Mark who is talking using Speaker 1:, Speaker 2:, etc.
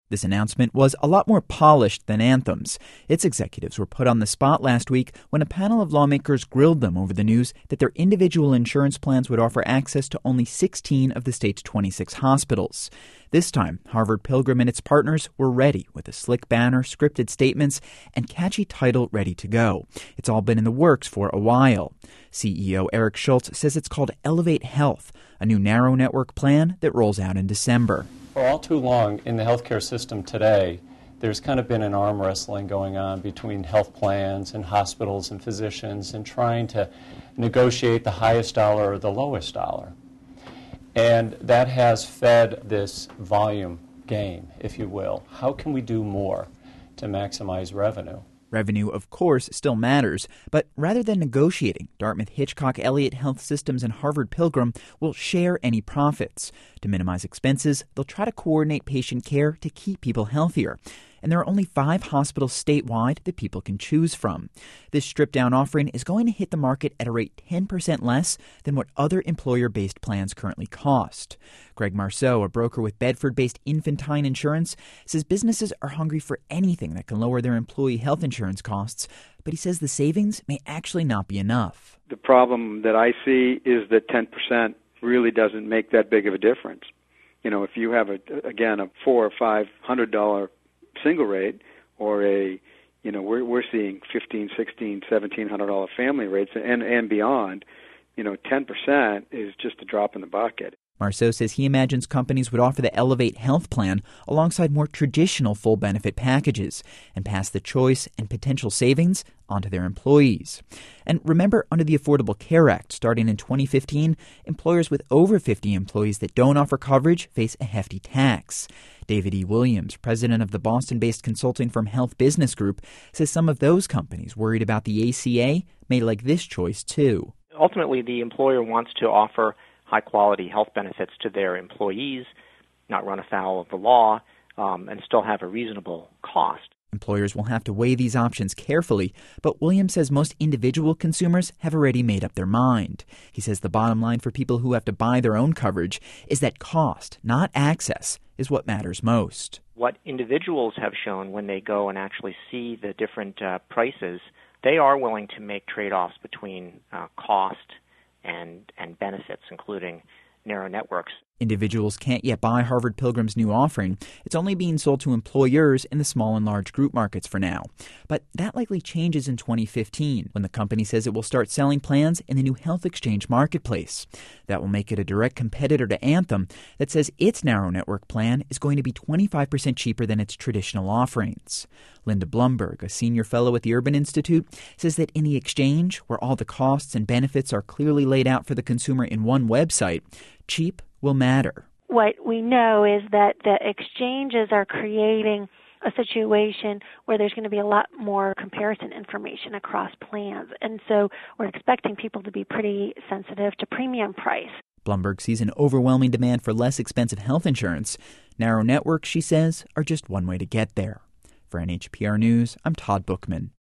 Speaker 1: This announcement was a lot more polished than Anthem's. Its executives were put on the spot last week when a panel of lawmakers grilled them over the news that their individual insurance plans would offer access to only 16 of the state's 26 hospitals. This time, Harvard Pilgrim and its partners were ready with a slick banner, scripted statements, and catchy title ready to go. It's all been in the works for a while. CEO Eric Schultz says it's called Elevate Health, a new narrow network plan that rolls out in December.
Speaker 2: For all too long in the healthcare system today, there's kind of been an arm wrestling going on between health plans and hospitals and physicians and trying to negotiate the highest dollar or the lowest dollar. And that has fed this volume game, if you will. How can we do more to maximize revenue?
Speaker 1: Revenue, of course, still matters, but rather than negotiating, Dartmouth Hitchcock Elliott Health Systems and Harvard Pilgrim will share any profits. To minimize expenses, they'll try to coordinate patient care to keep people healthier. And there are only 5 hospitals statewide that people can choose from. This stripped-down offering is going to hit the market at a rate 10% less than what other employer-based plans currently cost. Greg Marceau, a broker with Bedford-based Infantine Insurance, says businesses are hungry for anything that can lower their employee health insurance costs, but he says the savings may actually not be enough.
Speaker 3: The problem that I see is that 10% really doesn't make that big of a difference. You know, if you have, a $400 or $500 single rate, or we're seeing $1,500, $1,600, $1,700 family rates and beyond, 10% is just a drop in the bucket.
Speaker 1: Marceau says he imagines companies would offer the Elevate Health plan alongside more traditional full benefit packages and pass the choice and potential savings onto their employees. And remember, under the Affordable Care Act, starting in 2015, employers with over 50 employees that don't offer coverage face a hefty tax. David E. Williams, president of the Boston-based consulting firm Health Business Group, says some of those companies worried about the ACA may like this choice too.
Speaker 4: Ultimately, the employer wants to offer high-quality health benefits to their employees, not run afoul of the law, and still have a reasonable cost.
Speaker 1: Employers will have to weigh these options carefully, but Williams says most individual consumers have already made up their mind. He says the bottom line for people who have to buy their own coverage is that cost, not access, is what matters most.
Speaker 4: What individuals have shown when they go and actually see the different prices, they are willing to make trade-offs between cost and benefits, including narrow networks.
Speaker 1: Individuals can't yet buy Harvard Pilgrim's new offering. It's only being sold to employers in the small and large group markets for now. But that likely changes in 2015 when the company says it will start selling plans in the new health exchange marketplace. That will make it a direct competitor to Anthem that says its narrow network plan is going to be 25% cheaper than its traditional offerings. Linda Blumberg, a senior fellow at the Urban Institute, says that in the exchange, where all the costs and benefits are clearly laid out for the consumer in one website, cheap will matter.
Speaker 5: What we know is that the exchanges are creating a situation where there's going to be a lot more comparison information across plans. And so we're expecting people to be pretty sensitive to premium price.
Speaker 1: Blumberg sees an overwhelming demand for less expensive health insurance. Narrow networks, she says, are just one way to get there. For NHPR News, I'm Todd Bookman.